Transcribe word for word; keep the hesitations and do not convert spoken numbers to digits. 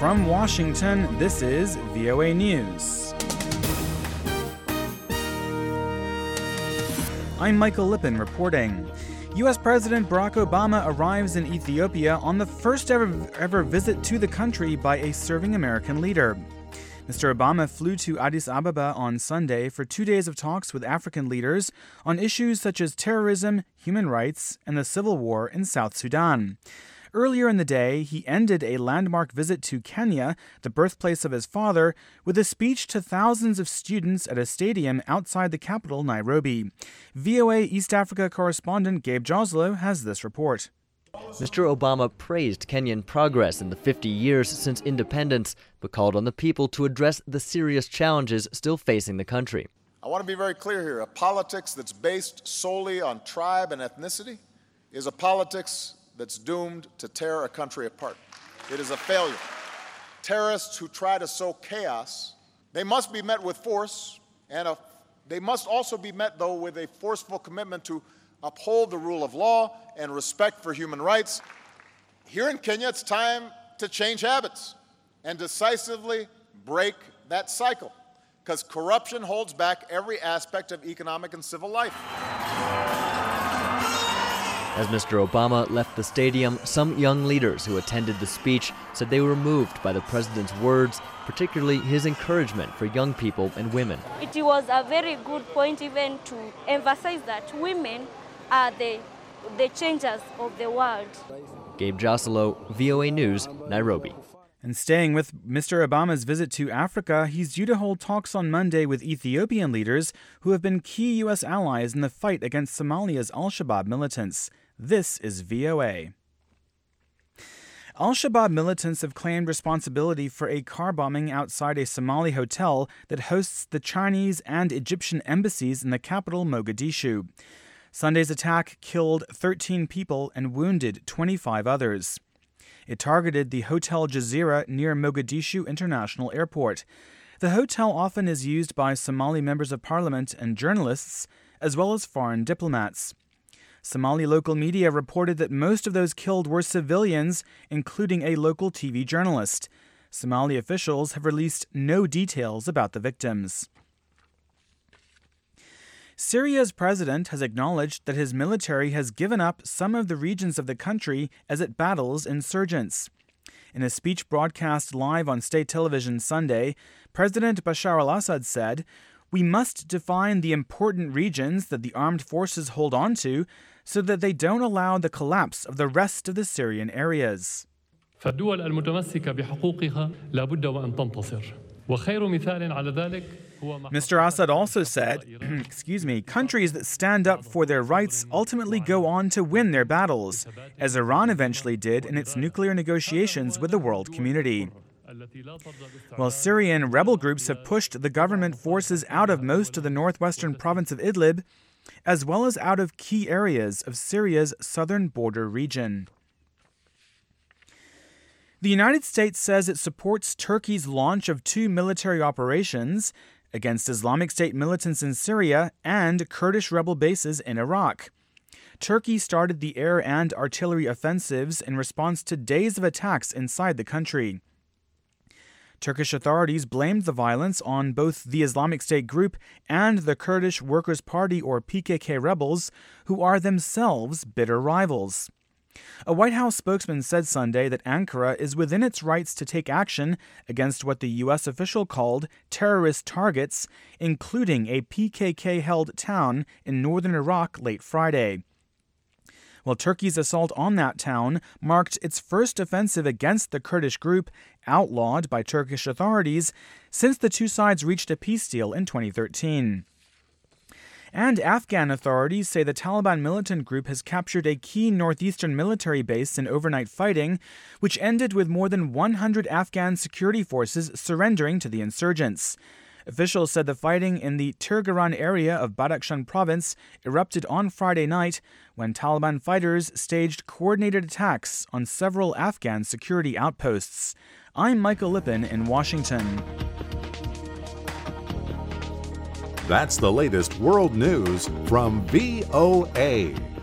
From Washington, this is V O A News. I'm Michael Lippin reporting. U S President Barack Obama arrives in Ethiopia on the first ever, ever visit to the country by a serving American leader. Mister Obama flew to Addis Ababa on Sunday for two days of talks with African leaders on issues such as terrorism, human rights, and the civil war in South Sudan. Earlier in the day, he ended a landmark visit to Kenya, the birthplace of his father, with a speech to thousands of students at a stadium outside the capital, Nairobi. V O A East Africa correspondent Gabe Joslow has this report. Mister Obama praised Kenyan progress in the fifty years since independence, but called on the people to address the serious challenges still facing the country. I want to be very clear here. A politics that's based solely on tribe and ethnicity is a politics that's doomed to tear a country apart. It is a failure. Terrorists who try to sow chaos, they must be met with force, and a, they must also be met, though, with a forceful commitment to uphold the rule of law and respect for human rights. Here in Kenya, it's time to change habits and decisively break that cycle, because corruption holds back every aspect of economic and civil life. As Mister Obama left the stadium, some young leaders who attended the speech said they were moved by the president's words, particularly his encouragement for young people and women. It was a very good point even to emphasize that women are the, the changers of the world. Gabe Joslow, V O A News, Nairobi. And staying with Mister Obama's visit to Africa, he's due to hold talks on Monday with Ethiopian leaders who have been key U S allies in the fight against Somalia's al-Shabaab militants. This is V O A. Al-Shabaab militants have claimed responsibility for a car bombing outside a Somali hotel that hosts the Chinese and Egyptian embassies in the capital, Mogadishu. Sunday's attack killed thirteen people and wounded twenty-five others. It targeted the Hotel Jazeera near Mogadishu International Airport. The hotel often is used by Somali members of parliament and journalists, as well as foreign diplomats. Somali local media reported that most of those killed were civilians, including a local T V journalist. Somali officials have released no details about the victims. Syria's president has acknowledged that his military has given up some of the regions of the country as it battles insurgents. In a speech broadcast live on state television Sunday, President Bashar al-Assad said, "We must define the important regions that the armed forces hold on to so that they don't allow the collapse of the rest of the Syrian areas." فالدول المتمسكة بحقوقها لابد وأن تنتصر وخير مثال على ذلك. Mister Assad also said, excuse me, countries that stand up for their rights ultimately go on to win their battles, as Iran eventually did in its nuclear negotiations with the world community. While Syrian rebel groups have pushed the government forces out of most of the northwestern province of Idlib, as well as out of key areas of Syria's southern border region. The United States says it supports Turkey's launch of two military operations against Islamic State militants in Syria and Kurdish rebel bases in Iraq. Turkey started the air and artillery offensives in response to days of attacks inside the country. Turkish authorities blamed the violence on both the Islamic State group and the Kurdish Workers' Party or P K K rebels, who are themselves bitter rivals. A White House spokesman said Sunday that Ankara is within its rights to take action against what the U S official called terrorist targets, including a P K K-held town in northern Iraq late Friday. Well, Turkey's assault on that town marked its first offensive against the Kurdish group, outlawed by Turkish authorities, since the two sides reached a peace deal in twenty thirteen. And Afghan authorities say the Taliban militant group has captured a key northeastern military base in overnight fighting, which ended with more than one hundred Afghan security forces surrendering to the insurgents. Officials said the fighting in the Tirgaran area of Badakhshan province erupted on Friday night when Taliban fighters staged coordinated attacks on several Afghan security outposts. I'm Michael Lippin in Washington. That's the latest world news from V O A.